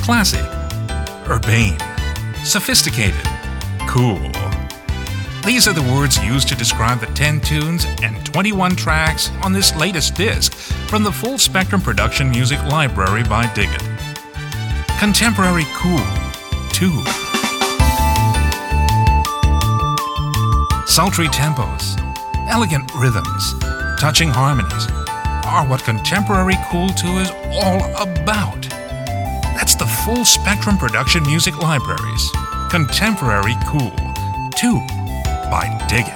classy, urbane, sophisticated, cool. These are the words used to describe the 10 tunes and 21 tracks on this latest disc from the Full Spectrum Production Music Library by Digit. Contemporary Cool 2. Sultry tempos, elegant rhythms, touching harmonies are what Contemporary Cool 2 is all about. That's the Full Spectrum Production Music Library's Contemporary Cool 2 by Digit.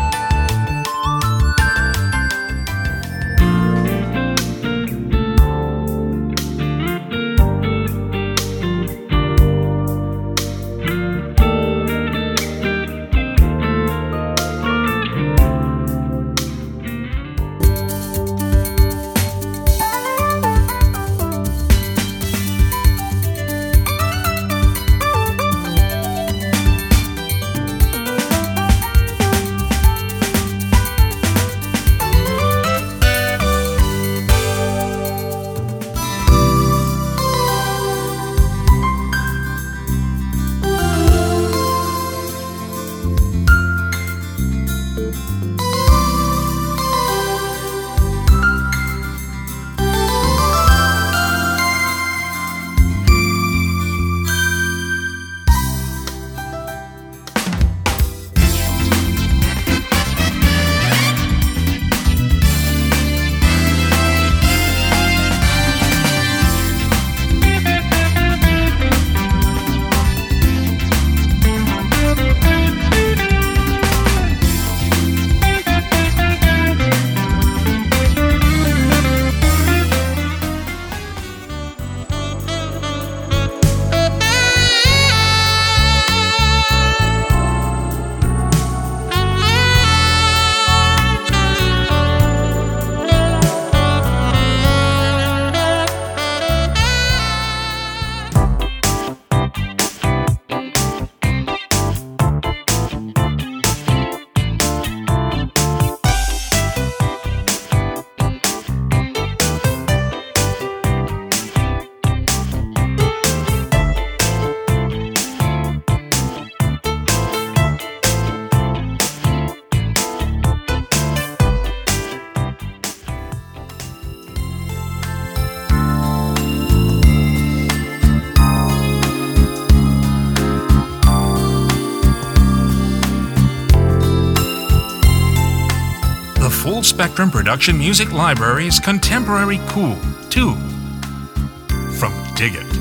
Full Spectrum Production Music Library's Contemporary Cool 2 from Digit.